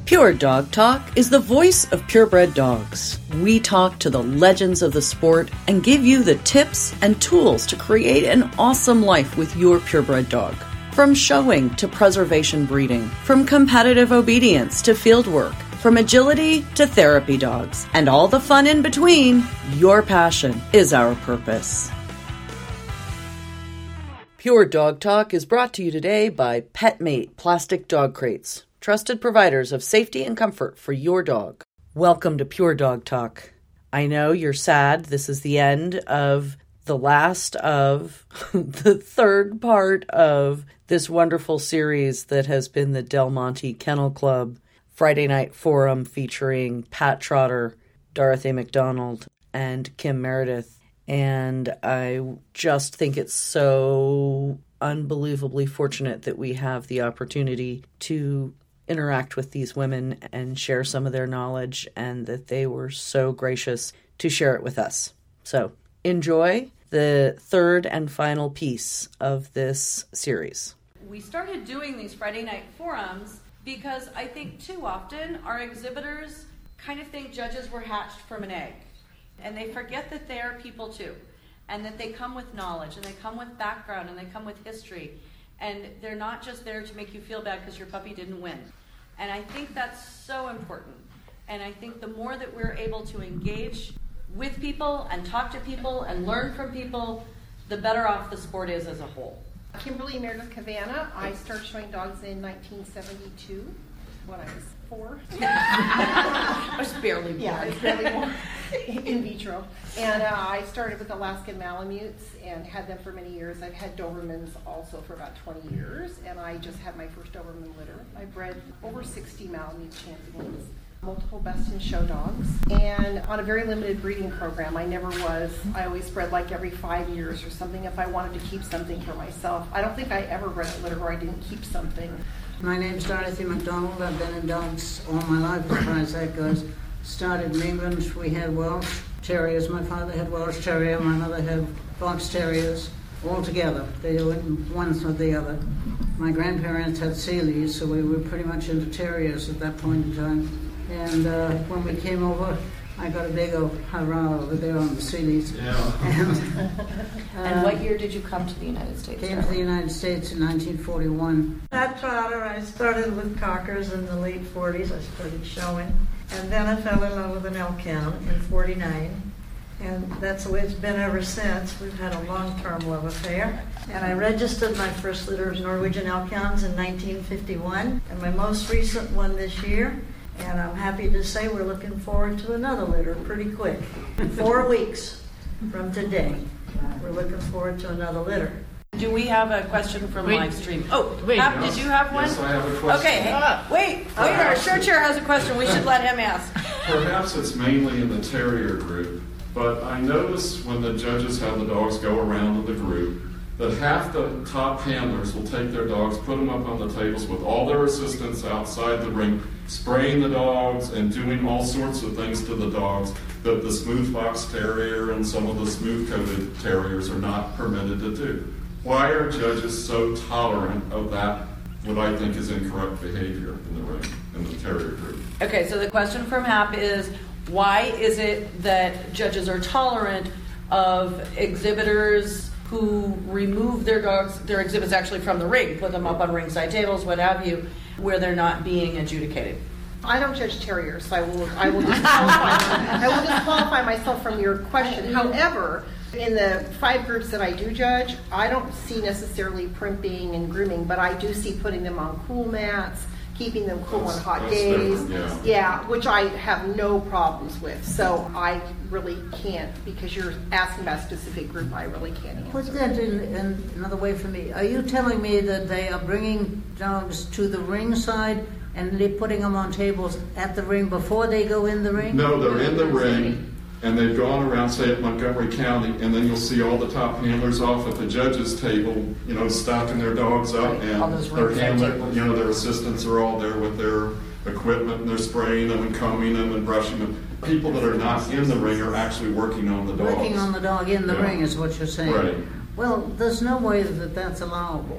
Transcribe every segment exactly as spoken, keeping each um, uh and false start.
Pure Dog Talk is the voice of purebred dogs. We talk to the legends of the sport and give you the tips and tools to create an awesome life with your purebred dog. From showing to preservation breeding, from competitive obedience to field work, from agility to therapy dogs, and all the fun in between, your passion is our purpose. Pure Dog Talk is brought to you today by PetMate Plastic Dog Crates, trusted providers of safety and comfort for your dog. Welcome to Pure Dog Talk. I know you're sad. This is the end of the last of the third part of this wonderful series that has been the Del Monte Kennel Club Friday Night Forum featuring Pat Trotter, Dorothy McDonald, and Kim Meredith. And I just think it's so unbelievably fortunate that we have the opportunity to interact with these women and share some of their knowledge, and that they were so gracious to share it with us. So enjoy the third and final piece of this series. We started doing these Friday night forums because I think too often our exhibitors kind of think judges were hatched from an egg, and they forget that they are people too, and that they come with knowledge, and they come with background, and they come with history. And they're not just there to make you feel bad because your puppy didn't win. And I think that's so important. And I think the more that we're able to engage with people and talk to people and learn from people, the better off the sport is as a whole. Kimberly Meredith Cavana. I started showing dogs in nineteen seventy-two when I was four. I was barely born. Yeah, I was barely born in vitro. And uh, I started with Alaskan Malamutes and had them for many years. I've had Dobermans also for about twenty years, and I just had my first Doberman litter. I bred over sixty Malamute champions, multiple best in show dogs, and on a very limited breeding program. I never was. I always bred like every five years or something if I wanted to keep something for myself. I don't think I ever bred a litter where I didn't keep something. My name's Dorothy McDonald. I've been in dogs all my life as far as that goes. Started in England. We had Welsh Terriers. My father had Welsh Terrier. My mother had Fox Terriers. All together. They went one or the other. My grandparents had Sealies, so we were pretty much into Terriers at that point in time. And uh, when we came over, I got a big old hurrah over there on the Sealies. Yeah. And, uh, and what year did you come to the United States? Came to the United States in nineteen forty-one. Pat Trotter, I started with Cockers in the late forties. I started showing. And then I fell in love with an Elk-Hound in forty-nine. And that's the way it's been ever since. We've had a long-term love affair. And I registered my first litter of Norwegian Elk-Hounds in nineteen fifty-one. And my most recent one this year. And I'm happy to say we're looking forward to another litter pretty quick. Four weeks from today, we're looking forward to another litter. Do we have a question from wait, live stream? Oh, wait, Hap, yes. did you have one? Yes, I have a question. Okay, hey, wait, wait, our shirt chair has a question. We should let him ask. Perhaps it's mainly in the terrier group, but I noticed when the judges have the dogs go around in the group, that half the top handlers will take their dogs, put them up on the tables with all their assistants outside the ring, spraying the dogs and doing all sorts of things to the dogs that the smooth fox terrier and some of the smooth-coated terriers are not permitted to do. Why are judges so tolerant of that, what I think is incorrect behavior in the ring, in the terrier group? Okay, so the question from Hap is, why is it that judges are tolerant of exhibitors who remove their dogs, their exhibits actually from the ring, put them up on ringside tables, what have you, where they're not being adjudicated? I don't judge terriers, so I will I will disqualify I will disqualify myself from your question. However, in the five groups that I do judge, I don't see necessarily primping and grooming, but I do see putting them on cool mats, keeping them cool That's- on hot that's days. different, yeah. yeah, which I have no problems with. So I really can't, because you're asking about a specific group, I really can't answer. Put that in, in another way for me. Are you telling me that they are bringing dogs to the ring side and they're putting them on tables at the ring before they go in the ring? No, they're in the ring, and they've gone around, say, at Montgomery County, and then you'll see all the top handlers off at the judges' table, you know, stocking their dogs up, and On those their ringside handler, tables. you know, their assistants are all there with their equipment, and they're spraying them and combing them and brushing them. People that are not in the ring are actually working on the dogs. Working on the dog in the Yeah. ring is what you're saying. Right. Well, there's no way that that's allowable.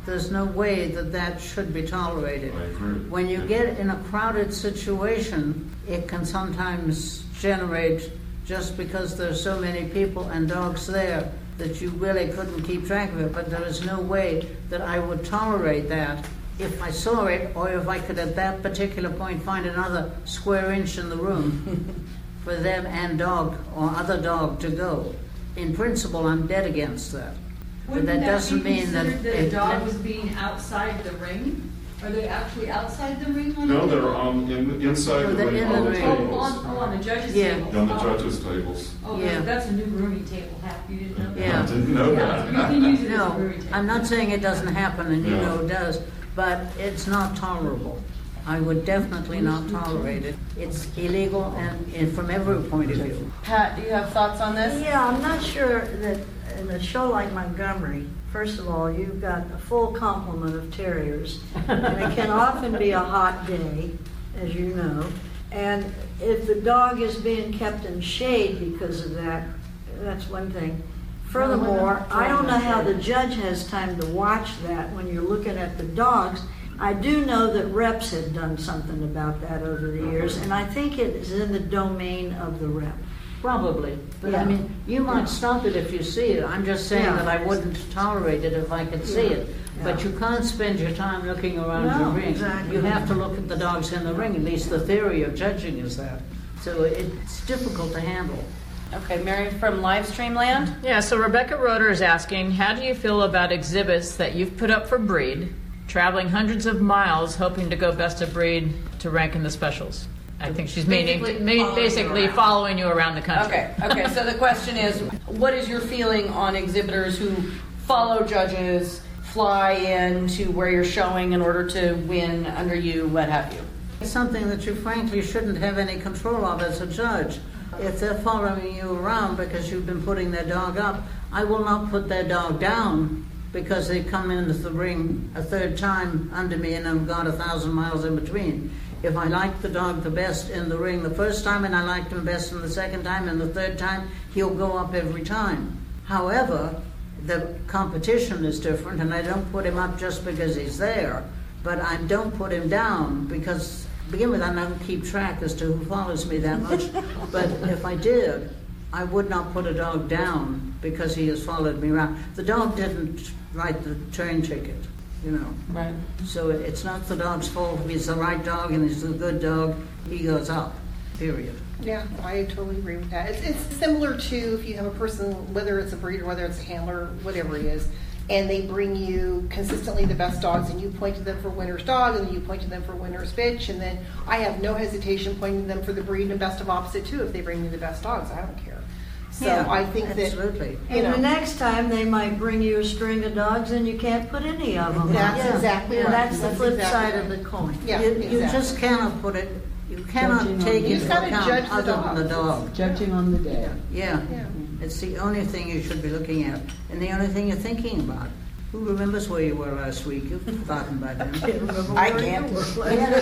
there's no way that that should be tolerated. I agree. When you get in a crowded situation, it can sometimes generate, just because there's so many people and dogs there, that you really couldn't keep track of it. But there is no way that I would tolerate that if I saw it, or if I could at that particular point find another square inch in the room for them and dog or other dog to go. In principle, I'm dead against that. Wouldn't but that, that doesn't be mean that considered that a it- dog was being outside the ring? Are they actually outside the ring? On No, the they're on in, inside No, the they're ring in on the the ring. Oh, tables. on, oh, on the judges' Yeah. table. On the Oh. judges' tables. Oh, Yeah. that's a new grooming table. Half you didn't know. Yeah. I didn't know Yeah, you that. can use it as a No, grooming table. I'm not saying it doesn't happen, and you Yeah. know it does, but it's not tolerable. I would definitely not tolerate it. It's illegal, and, and from every point of view. Pat, do you have thoughts on this? Yeah, I'm not sure that in a show like Montgomery, first of all, you've got a full complement of terriers, and it can often be a hot day, as you know. And if the dog is being kept in shade because of that, that's one thing. Furthermore, I don't know how the judge has time to watch that when you're looking at the dogs. I do know that reps have done something about that over the years, and I think it is in the domain of the rep. Probably, but I Yeah. mean, you might stop it if you see it. I'm just saying Yeah. that I wouldn't tolerate it if I could see it. Yeah. But you can't spend your time looking around No, your ring. exactly. You have to look at the dogs in the ring. At least the theory of judging is that. So it's difficult to handle. Okay, Mary from Livestream Land. Yeah, so Rebecca Roeder is asking, how do you feel about exhibits that you've put up for breed, traveling hundreds of miles hoping to go best of breed to rank in the specials? I think she's meaning Basically mean- following you basically around. following you around the country. Okay, okay, so the question is, what is your feeling on exhibitors who follow judges, fly in to where you're showing in order to win under you, what have you? It's something that you frankly shouldn't have any control of as a judge. If they're following you around because you've been putting their dog up, I will not put their dog down because they come into the ring a third time under me and I've got a thousand miles in between. If I like the dog the best in the ring the first time and I liked him best in the second time and the third time, he'll go up every time. However, the competition is different and I don't put him up just because he's there, but I don't put him down because, to begin with, I don't keep track as to who follows me that much. But if I did, I would not put a dog down because he has followed me around. The dog didn't write the train ticket, you know. Right. So it's not the dog's fault. If he's the right dog and he's a good dog, he goes up, period. Yeah, I totally agree with that. It's, it's similar to if you have a person, whether it's a breeder, whether it's a handler, whatever it is, and they bring you consistently the best dogs, and you point to them for winner's dog, and then you point to them for winner's bitch, and then I have no hesitation pointing to them for the breed and best of opposite too if they bring me the best dogs. I don't care. So Yeah, I think absolutely. that, you And the know, next time, they might bring you a string of dogs and you can't put any of them. That's Yeah. exactly Yeah, right. That's the That's flip exactly side right. of the coin. yeah, you, exactly. you just cannot put it, you cannot Judging on take the- into You just gotta account judge the other than the dog. dog. Judging on the day. Yeah. Yeah. It's the only thing you should be looking at, and the only thing you're thinking about. Who remembers where you were last week? You've forgotten by then. I can't. Most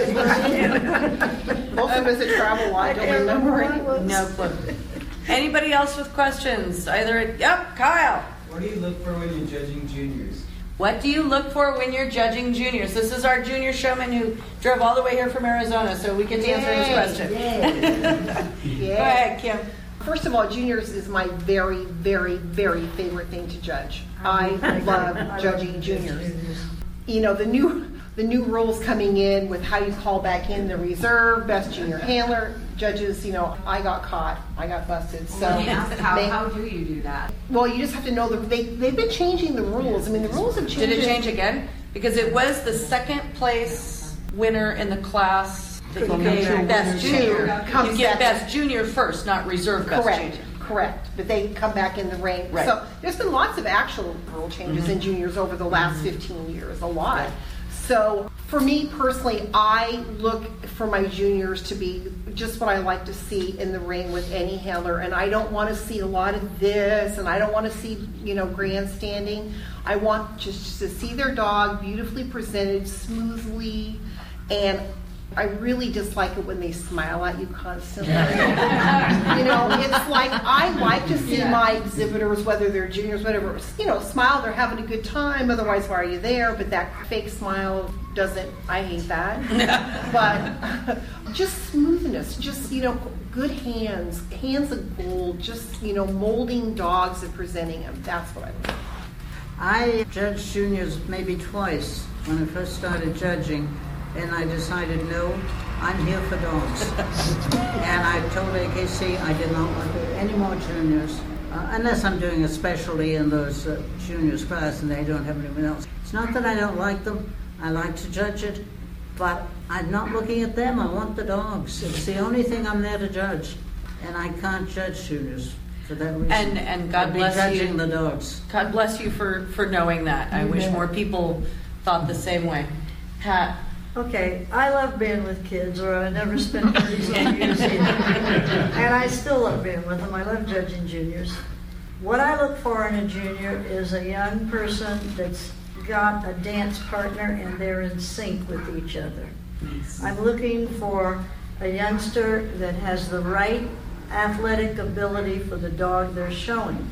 of us that travel, I don't remember any. No clue. Anybody else with questions? Either, yep, Kyle. What do you look for when you're judging juniors? What do you look for when you're judging juniors? This is our junior showman who drove all the way here from Arizona, so we get to answer his Yay, question. Yeah. Go ahead, Kim. First of all, juniors is my very, very, very favorite thing to judge. I love judging juniors. You know, the new the new rules coming in with how you call back in the reserve, best junior handler, judges, you know, I got caught. I got busted. So how, they- how do you do that? well, you just have to know that they, they've been changing the rules. I mean, the rules have changed. Did it change again? Because it was the second place winner in the class that you get best junior. Comes You get back- best junior first, not reserve best Correct, junior. correct. But they come back in the rank. Right. So there's been lots of actual rule changes in juniors over the last fifteen years, a lot. So for me personally, I look for my juniors to be just what I like to see in the ring with any handler, and I don't want to see a lot of this, and I don't want to see, you know, grandstanding. I want just to see their dog beautifully presented, smoothly, and I really dislike it when they smile at you constantly. You know, it's like I like to see Yeah. my exhibitors, whether they're juniors, whatever, you know, smile, they're having a good time, otherwise why are you there? But that fake smile doesn't, I hate that. But just smoothness, just, you know, good hands, hands of gold, just, you know, molding dogs and presenting them. That's what I like. I judged juniors maybe twice when I first started judging, and I decided, no, I'm here for dogs. And I told A K C I did not want to do any more juniors, uh, unless I'm doing a specialty in those uh, juniors class and they don't have anyone else. It's not that I don't like them, I like to judge it, but I'm not looking at them, I want the dogs. It's the only thing I'm there to judge, and I can't judge juniors. For that reason. And and God I'd be bless judging you. the dogs. God bless you for, for knowing that. I wish more people thought the same way. Pat. Okay, I love being with kids, or I never spent thirty-some years here. And I still love being with them. I love judging juniors. What I look for in a junior is a young person that's got a dance partner and they're in sync with each other. I'm looking for a youngster that has the right athletic ability for the dog they're showing.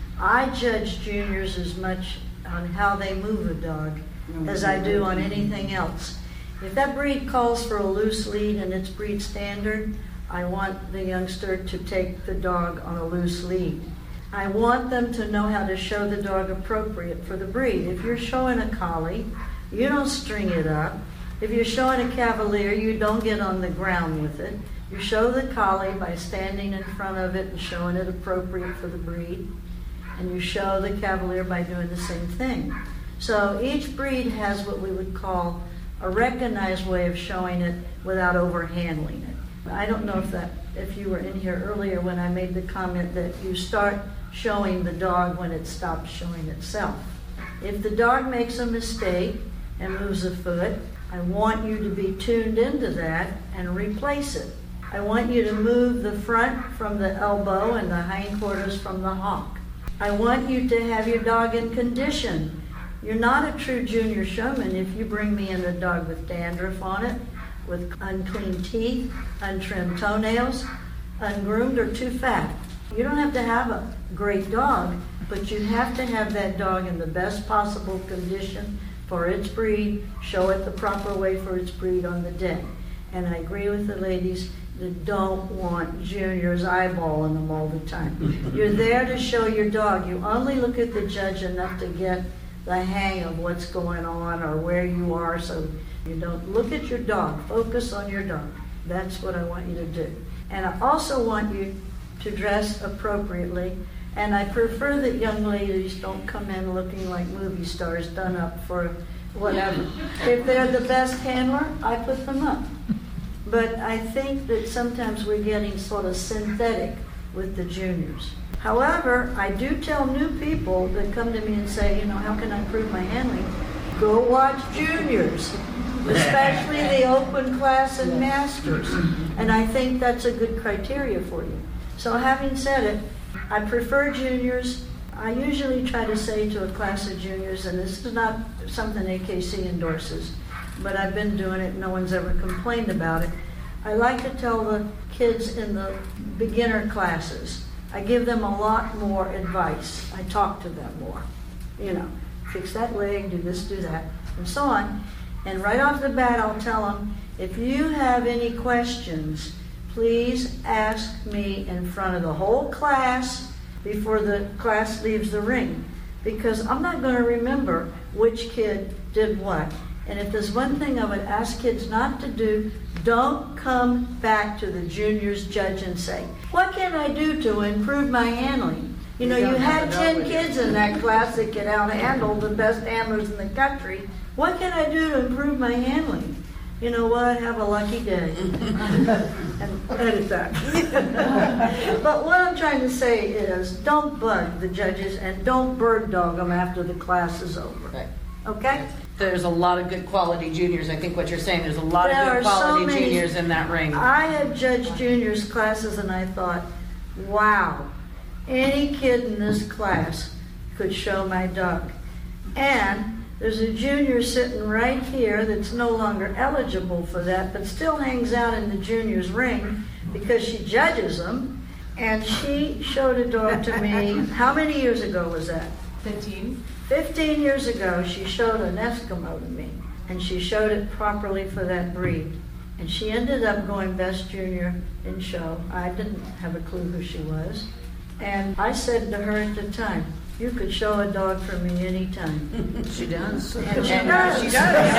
I judge juniors as much on how they move a dog as I do on anything else. If that breed calls for a loose lead and it's breed standard, I want the youngster to take the dog on a loose lead. I want them to know how to show the dog appropriate for the breed. If you're showing a collie, you don't string it up. If you're showing a Cavalier, you don't get on the ground with it. You show the collie by standing in front of it and showing it appropriate for the breed. And you show the Cavalier by doing the same thing. So each breed has what we would call a recognized way of showing it without overhandling it. I don't know if that if you were in here earlier when I made the comment that you start showing the dog when it stops showing itself. If the dog makes a mistake and moves a foot, I want you to be tuned into that and replace it. I want you to move the front from the elbow and the hindquarters from the hock. I want you to have your dog in condition. You're not a true junior showman if you bring me in a dog with dandruff on it, with unclean teeth, untrimmed toenails, ungroomed, or too fat. You don't have to have a great dog, but you have to have that dog in the best possible condition for its breed, show it the proper way for its breed on the day. And I agree with the ladies that don't want juniors eyeballing them all the time. You're there to show your dog. You only look at the judge enough to get the hang of what's going on or where you are, so you don't look at your dog. Focus on your dog. That's what I want you to do. And I also want you to dress appropriately. And I prefer that young ladies don't come in looking like movie stars done up for whatever. If they're the best handler, I put them up. But I think that sometimes we're getting sort of synthetic with the juniors. However, I do tell new people that come to me and say, you know, how can I improve my handling? Go watch juniors, especially the open class and masters. And I think that's a good criteria for you. So having said it, I prefer juniors. I usually try to say to a class of juniors, and this is not something A K C endorses, but I've been doing it, no one's ever complained about it. I like to tell the kids in the beginner classes, I give them a lot more advice. I talk to them more. You know, fix that leg, do this, do that, and so on. And right off the bat, I'll tell them, if you have any questions, please ask me in front of the whole class before the class leaves the ring. Because I'm not going to remember which kid did what. And if there's one thing I would ask kids not to do, don't come back to the juniors judge and say, what can I do to improve my handling? You know, you, you had ten kids in that class that could out-handle the best handlers in the country. What can I do to improve my handling? You know what? Have a lucky day. And edit that. But what I'm trying to say is, don't bug the judges and don't bird dog them after the class is over. Right. Okay? There's a lot of good quality juniors. I think what you're saying, there's a lot There of are good quality so many- juniors in that ring. I have judged juniors classes and I thought, wow, any kid in this class could show my dog. And There's a junior sitting right here that's no longer eligible for that, but still hangs out in the juniors' ring because she judges them. And she showed a dog to me. How many years ago was that? Fifteen. Fifteen years ago, she showed an Eskimo to me, and she showed it properly for that breed. And she ended up going best junior in show. I didn't have a clue who she was. And I said to her at the time, you could show a dog for me anytime. She does. And she And does. she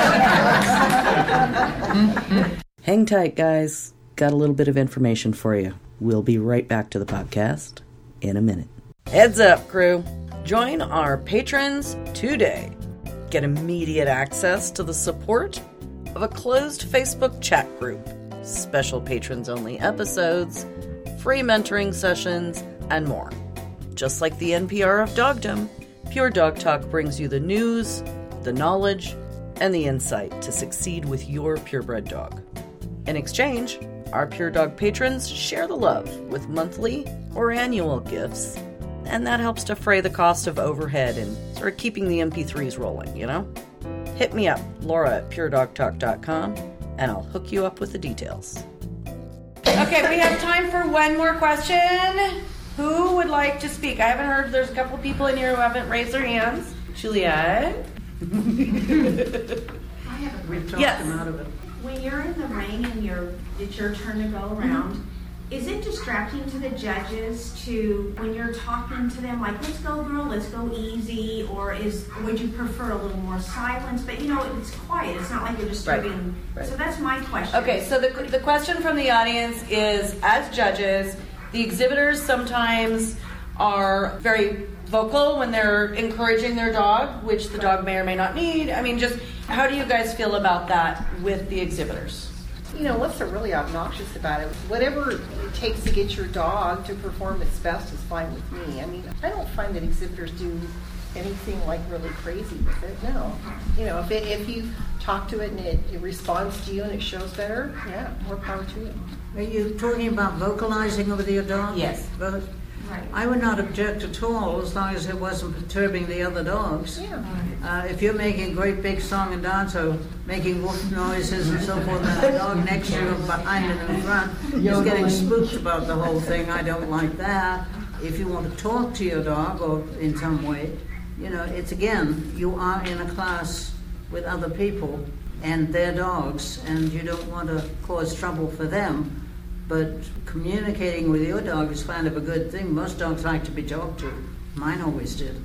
does. Hang tight, guys. Got a little bit of information for you. We'll be right back to the podcast in a minute. Heads up, crew. Join our patrons today. Get immediate access to the support of a closed Facebook chat group, special patrons-only episodes, free mentoring sessions, and more. Just like the N P R of dogdom, Pure Dog Talk brings you the news, the knowledge, and the insight to succeed with your purebred dog. In exchange, our Pure Dog patrons share the love with monthly or annual gifts, and that helps defray the cost of overhead and sort of keeping the M P threes rolling, you know? Hit me up, Laura at pure dog talk dot com, and I'll hook you up with the details. Okay, we have time for one more question. Who would like to speak? I haven't heard, there's a couple people in here who haven't raised their hands. Juliet? I have a We've question. talked Yes. them out of it. When you're in the ring and you're it's your turn to go around, is it distracting to the judges to when you're talking to them like, let's go girl, let's go easy, or is would you prefer a little more silence? But you know, it's quiet. It's not like you're disturbing. Right. So that's my question. Okay, so the, the question from the audience is, as judges, the exhibitors sometimes are very vocal when they're encouraging their dog, which the dog may or may not need. I mean, just how do you guys feel about that with the exhibitors? You know, unless they're really obnoxious about it, whatever it takes to get your dog to perform its best is fine with me. I mean, I don't find that exhibitors do anything like really crazy with it, no. You know, if it, if you talk to it and it, it responds to you and it shows better, yeah, more power to you. Are you talking about vocalizing with your dog? Yes. But Right. I would not object at all as long as it wasn't perturbing the other dogs. Yeah. Uh, if you're making a great big song and dance or making woof noises and so forth, and the dog next to you, behind and in front, is getting spooked about the whole thing, I don't like that. If you want to talk to your dog or in some way, you know, it's again, you are in a class with other people and their dogs, and you don't want to cause trouble for them. But communicating with your dog is kind of a good thing. Most dogs like to be talked to. Mine always did.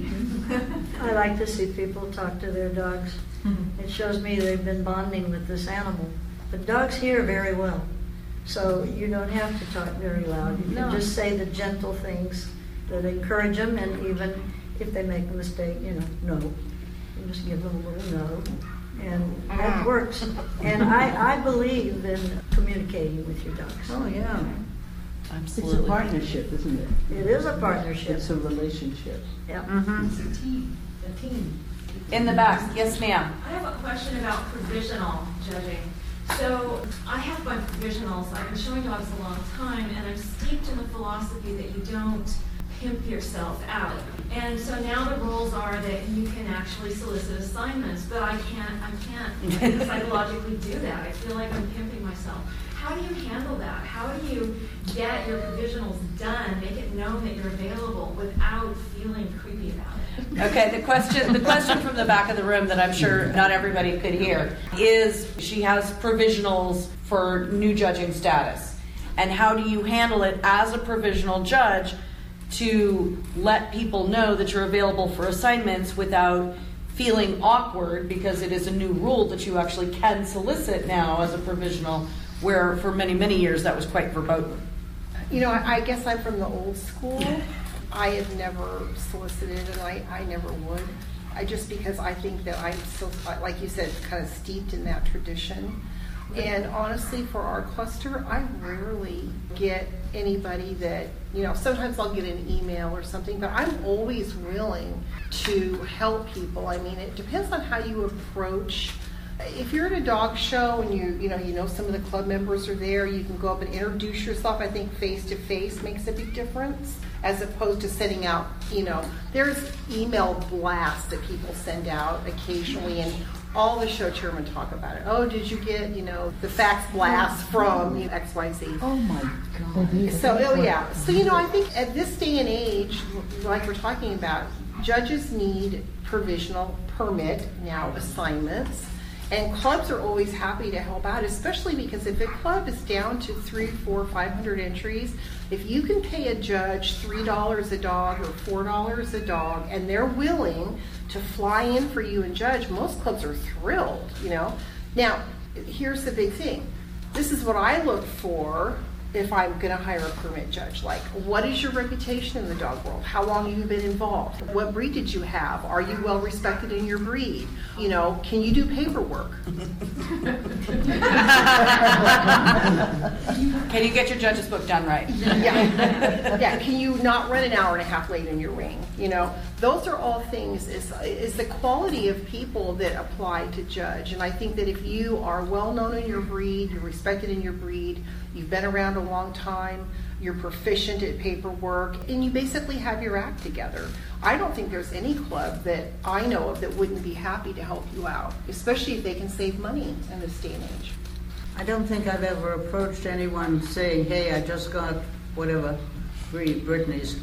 I like to see people talk to their dogs. Mm-hmm. It shows me they've been bonding with this animal. But dogs hear very well, so you don't have to talk very loud. You can No. just say the gentle things that encourage them, and even if they make a mistake, you know, no. You just give them a little no, and that works. And I, I believe in communicating with your dogs. Oh, yeah. Absolutely. It's a partnership, isn't it? It is a partnership. It's a relationship. Yeah. Mm-hmm. It's a team, a team. In the back, yes ma'am. I have a question about provisional judging. So I have my provisionals. I've been showing dogs a long time, and I'm steeped in the philosophy that you don't pimp yourself out. And so now the rules are that you can actually solicit assignments, but I can't. I can't psychologically do that. I feel like I'm pimping myself. How do you handle that? How do you get your provisionals done, make it known that you're available without feeling creepy about it? Okay, the question the question from the back of the room that I'm sure not everybody could hear is, she has provisionals for new judging status. And how do you handle it as a provisional judge to let people know that you're available for assignments without feeling awkward, because it is a new rule that you actually can solicit now as a provisional, where for many, many years that was quite verboten. You know, I, I guess I'm from the old school. I have never solicited, and I, I never would. I just because I think that I'm still, like you said, kind of steeped in that tradition. And honestly, for our cluster, I rarely get anybody that, you know, sometimes I'll get an email or something, but I'm always willing to help people. I mean, it depends on how you approach If you're at a dog show and you you know you know some of the club members are there, you can go up and introduce yourself. I think face to face makes a big difference, as opposed to sending out, you know, there's email blasts that people send out occasionally, and all the show chairmen talk about it. Oh, did you get, you know, the fax blast from you know, X Y Z? Oh my God. So, oh yeah. So, you know, I think at this day and age, like we're talking about, judges need provisional permit now assignments. And clubs are always happy to help out, especially because if a club is down to three, four, five hundred entries, if you can pay a judge three dollars a dog or four dollars a dog, and they're willing to fly in for you and judge, most clubs are thrilled. You know. Now, here's the big thing. This is what I look for if I'm going to hire a permit judge. Like, what is your reputation in the dog world? How long have you been involved? What breed did you have? Are you well respected in your breed? You know, can you do paperwork? Can you get your judge's book done right? Yeah. Yeah. Can you not run an hour and a half late in your ring? You know, those are all things, is, is the quality of people that apply to judge. And I think that if you are well known in your breed, you're respected in your breed, you've been around a long time, you're proficient at paperwork, and you basically have your act together, I don't think there's any club that I know of that wouldn't be happy to help you out, especially if they can save money in this day and age. I don't think I've ever approached anyone saying, hey, I just got whatever breed, Brittany's,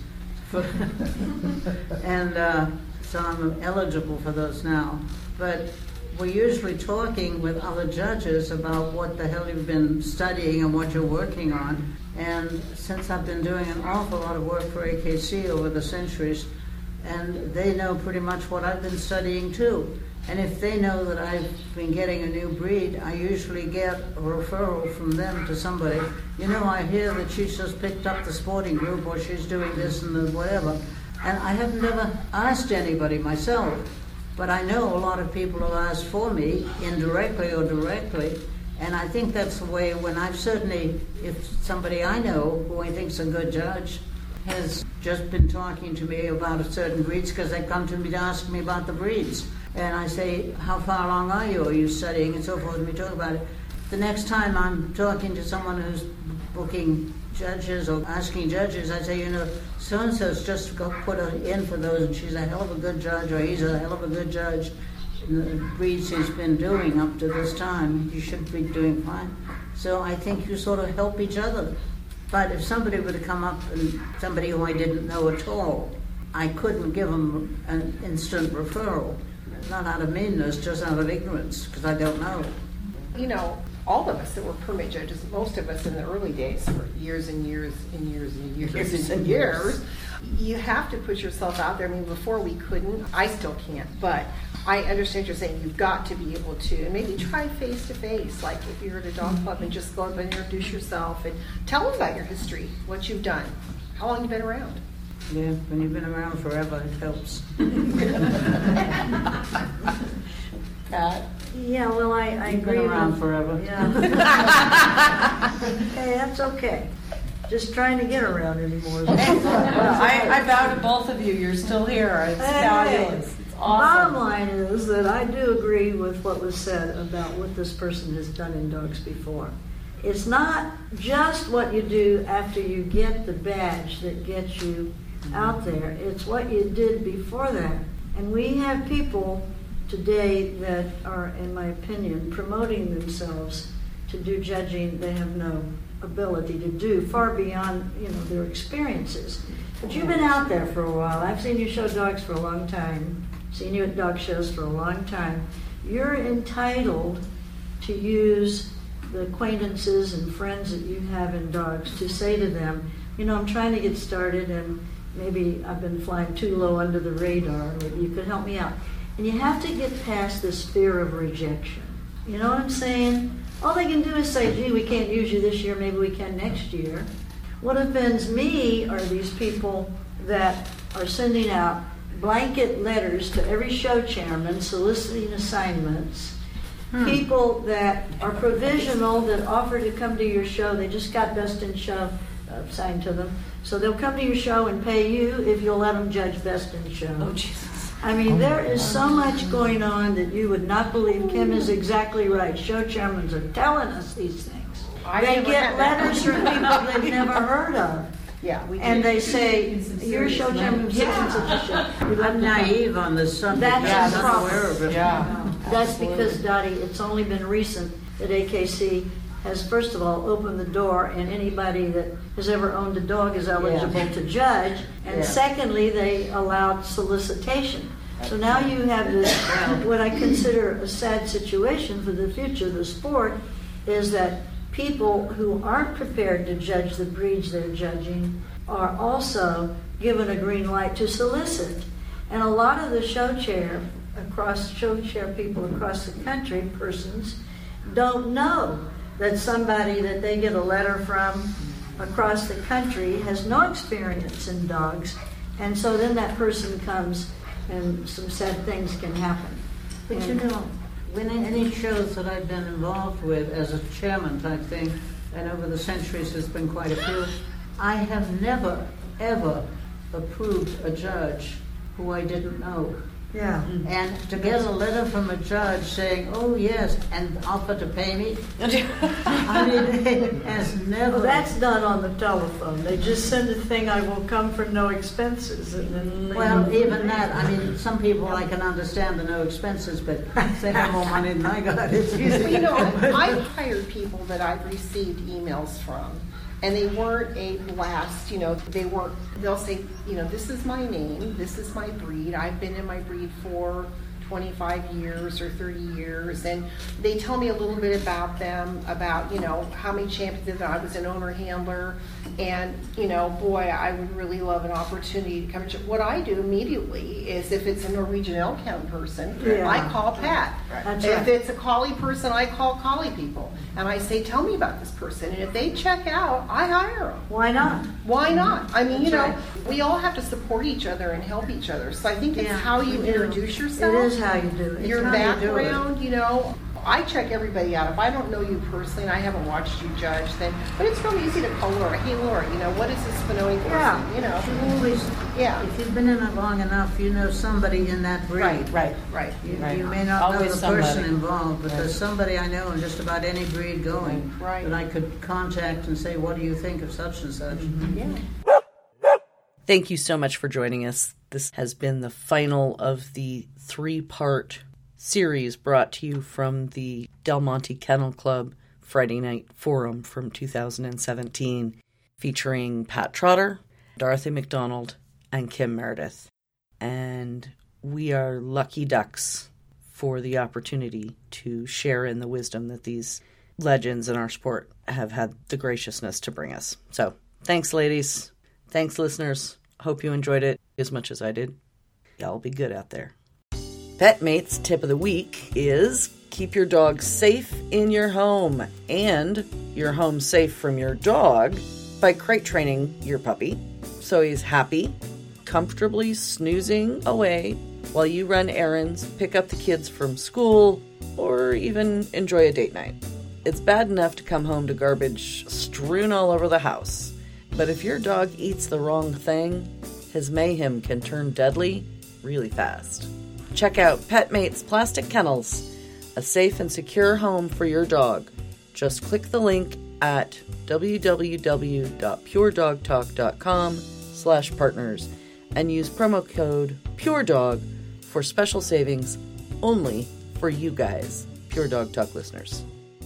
and uh, so I'm eligible for those now. But we're usually talking with other judges about what the hell you've been studying and what you're working on. And since I've been doing an awful lot of work for A K C over the centuries, and they know pretty much what I've been studying too. And if they know that I've been getting a new breed, I usually get a referral from them to somebody. You know, I hear that she's just picked up the sporting group, or she's doing this and the whatever. And I have never asked anybody myself. But I know a lot of people have asked for me, indirectly or directly, and I think that's the way when I've certainly, if somebody I know who I think's a good judge has just been talking to me about a certain breeds, because they come to me to ask me about the breeds. And I say, how far along are you? Are you studying? And so forth, and we talk about it. The next time I'm talking to someone who's booking judges or asking judges, I say, you know, so-and-so's just got put her in for those, and she's a hell of a good judge, or he's a hell of a good judge in the breeds he's been doing up to this time. You should be doing fine. So I think you sort of help each other. But if somebody were to come up, and somebody who I didn't know at all, I couldn't give them an instant referral. Not out of meanness, just out of ignorance, because I don't know. You know, all of us that were permit judges, most of us in the early days, for years and years and years and years, years and years, you have to put yourself out there. I mean, before we couldn't, I still can't, but I understand you're saying you've got to be able to, and maybe try face to face, like if you're at a dog club, and just go up and introduce yourself and tell them about your history, what you've done, how long you've been around. Yeah, when you've been around forever, it helps. Pat? Yeah, well, I, I You've agree. been around with, forever. Yeah. Hey, that's okay. Just trying to get around anymore. I, I bow to both of you. You're still here. It's Hey. fabulous. It's Bottom awesome. line is that I do agree with what was said about what this person has done in dogs before. It's not just what you do after you get the badge that gets you out there. It's what you did before that. And we have people today that are, in my opinion, promoting themselves to do judging they have no ability to do, far beyond, you know, their experiences. But you've been out there for a while. I've seen you show dogs for a long time, seen you at dog shows for a long time. You're entitled to use the acquaintances and friends that you have in dogs to say to them, you know, I'm trying to get started, and maybe I've been flying too low under the radar, maybe you could help me out. And you have to get past this fear of rejection. You know what I'm saying? All they can do is say, gee, we can't use you this year, maybe we can next year. What offends me are these people that are sending out blanket letters to every show chairman soliciting assignments. Hmm. People that are provisional, that offer to come to your show, they just got Best in Show uh, signed to them. So they'll come to your show and pay you if you'll let them judge Best in Show. Oh, Jesus. I mean, there is so much going on that you would not believe. Kim is exactly right. Show chairmen are telling us these things. I they never get had that. letters from people they've never heard of. Yeah, we And do. they say, your show chairman such and such a show. I'm naive on this subject. That's I'm the not problem. aware of it. Yeah. That's because, Dottie, it's only been recent that A K C has, first of all, opened the door, and anybody that has ever owned a dog is eligible Yeah. to judge. And Yeah. secondly, they allowed solicitation. So now you have this, what I consider a sad situation for the future of the sport, is that people who aren't prepared to judge the breeds they're judging are also given a green light to solicit. And a lot of the show chair, across show chair people across the country, persons, don't know that somebody that they get a letter from across the country has no experience in dogs. And so then that person comes and some sad things can happen. But And- you know, when any shows that I've been involved with as a chairman type thing, and over the centuries there's been quite a few, I have never, ever approved a judge who I didn't know. Yeah. And to get a letter from a judge saying, oh yes, and offer to pay me, I mean, it has never... Well, that's not on the telephone. They just send a thing, I will come for no expenses. And then they- Well, even that, I mean, some people I can understand the no expenses, but if they have more money than I got, it's easy. Well, you know, I've hired people that I've received emails from, and they weren't a blast, you know, they weren't, they'll say, you know, this is my name, this is my breed, I've been in my breed for twenty-five years or thirty years, and they tell me a little bit about them, about, you know, how many champions that I was an owner handler, and, you know, boy, I would really love an opportunity to come and, what I do immediately is if it's a Norwegian Elkhound person, Yeah. I call Pat. That's If right. it's a collie person, I call collie people, and I say, tell me about this person, and if they check out, I hire them. Why not? Why not? I mean, you That's know, right. we all have to support each other and help each other. So I think it's Yeah, how you we do. introduce yourself. It is how you do it. Your how you do it. background, you know. I check everybody out. If I don't know you personally and I haven't watched you judge, then, but it's real easy to call Laura. Hey, Laura, you know, what is this Spinoni person? Yeah. You know. You always, Yeah. if you've been in it long enough, you know somebody in that breed. Right, right. Right. You, Right. you may not Always know the person somebody. involved, but Right. there's somebody I know in just about any breed going Right. that I could contact and say, what do you think of such and such? Yeah. Thank you so much for joining us. This has been the final of the three-part series brought to you from the Del Monte Kennel Club Friday Night Forum from two thousand seventeen, featuring Pat Trotter, Dorothy McDonald, and Kim Meredith. And we are lucky ducks for the opportunity to share in the wisdom that these legends in our sport have had the graciousness to bring us. So, thanks, ladies. Thanks, listeners. Hope you enjoyed it as much as I did. Y'all be good out there. PetMate's tip of the week is keep your dog safe in your home and your home safe from your dog by crate training your puppy so he's happy, comfortably snoozing away while you run errands, pick up the kids from school, or even enjoy a date night. It's bad enough to come home to garbage strewn all over the house, but if your dog eats the wrong thing, his mayhem can turn deadly really fast. Check out PetMate's Plastic Kennels, a safe and secure home for your dog. Just click the link at www.puredogtalk.com slash partners and use promo code PureDog for special savings only for you guys, Pure Dog Talk listeners.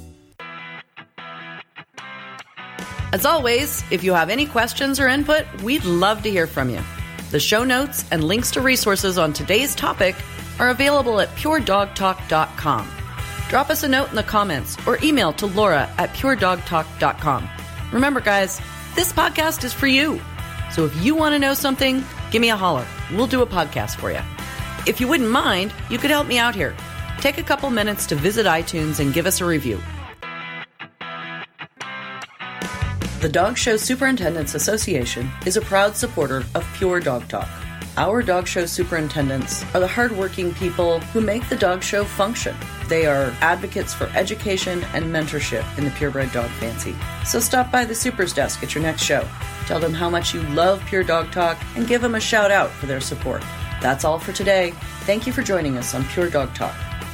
As always, if you have any questions or input, we'd love to hear from you. The show notes and links to resources on today's topic are available at pure dog talk dot com. Drop us a note in the comments or email to Laura at pure dog talk dot com. Remember, guys, this podcast is for you. So if you want to know something, give me a holler. We'll do a podcast for you. If you wouldn't mind, you could help me out here. Take a couple minutes to visit iTunes and give us a review. The Dog Show Superintendents Association is a proud supporter of Pure Dog Talk. Our dog show superintendents are the hardworking people who make the dog show function. They are advocates for education and mentorship in the purebred dog fancy. So stop by the Supers desk at your next show. Tell them how much you love Pure Dog Talk and give them a shout out for their support. That's all for today. Thank you for joining us on Pure Dog Talk.